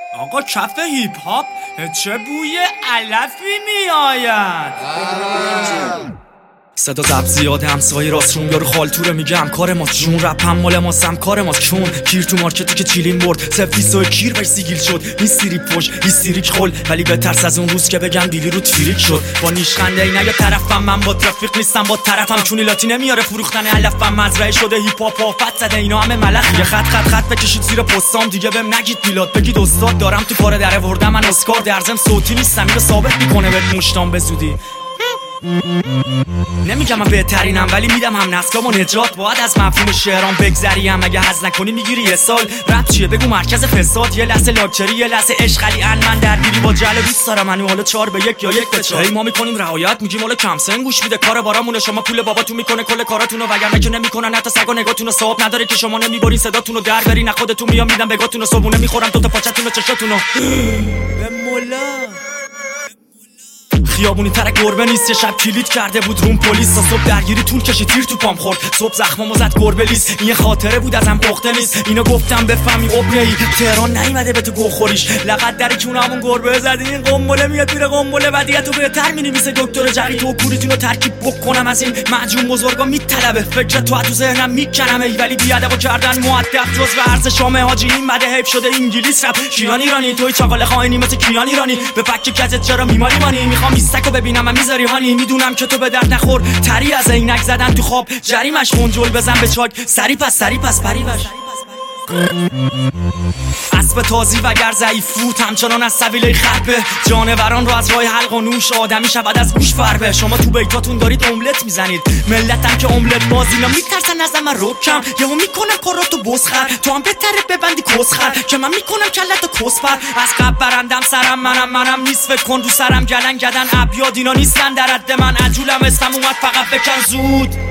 آقا کف هیپ هاپ چه بوی علفی میآید. صدا زب زیاده همسایه راست روم یارو خالتوره میگم کار ما جون رپ هم مال ما سم کار ما چون کیر تو مارکتی که چیلین برد سفیسو کیر بهش سیگیل شد هیستری پوش هیستریک خل ولی به ترس از اون روز که بگم دیلی رو تفریک شد با نیشخنده اینا یا طرفم من با ترافیک نیستم با طرفم چونی لاتی نمیاره فروختن علفم مزرعه شده هیپ هاپ آفت زده اینا همه ملخ یه خط بکشید زیر پستام دیگه بهم نگید میلاد بگید استاد دارم تو کار در آوردم من اسکار درزم صوتی نیستم اینو ثابت میکنه بهت مشتام به زودی نمیگم من بهترینم ولی میدم هم نسلامو نجات باید از مفهوم شعرام بگذریم اگه حظ نکنی میگیری یه سال رپ چیه بگو مرکز فساد یه لحظه لاکچری یه لحظه عشق علی من درگیری با جلو دوست دارم منو حالا 4 به 1 یا 1 به 4 ما میکنیم رعایت میگیم حالا کم سن گوش میده کار بارامونه شما پول باباتون میکنه کل کاراتونو وگرنه که نمیکنن حتی سگا نگاتونو صاحب نداره که شما نمیبرین صداتونو در بری نه خودتون میام میدم بگاتونو صبونه میخورم تو تا پاچتونو چشاتونو به مولا خیابونی تر گربه نیست یه شب کلید کرده بود روم پلیس تا صبح درگیری طول کشید تیر تو پام خورد صبح زخمامو زد گربه لیس این خاطره بود ازم پخته نیست اینو گفتم بفهمی قبره‌ای تهران نیومده به تو گوخوریش لقد در کونمون گربه زدی این قنبله میاد میره قنبله بدیاتو بهتر مینویسه دکتر جری تو کوریتونو ترکیب بکنم از این معجون بزرگا میطلبه فکر تو ذهنم میکنم ای ولی بیادبو کردن مؤدب جز و عرض شام حاجی این بده حیف شده انگلیس رپ کیان ایرانی توی چاقال خائنی مثل کیان ایرانی به پک کزت چرا میماری مانی میخوام میستکو ببینم من میذاری هانی میدونم که تو به درد نخور تری از عینک زدن تو خواب جریمش خونجل بزن به چاک سری پس پری بش اسب تازی وگر ضعیف فوت همچنان از سویله خربه جانوران رو از راه حلق و نوش آدمی شود از گوش فربه شما تو بیتاتون دارید املت میزنید ملتم که املت بازینا میترسن از من رکم یهو میکنم کاراتو بسخر تو هم بهتره ببندی کسخر که من میکنم کلتو کسفر از قبل برندم سرم منم نیست فکر کن رو سرم گلن گدن ابیاد اینا نیستن در حد من عجولم اسمم اومد فقط بکن زود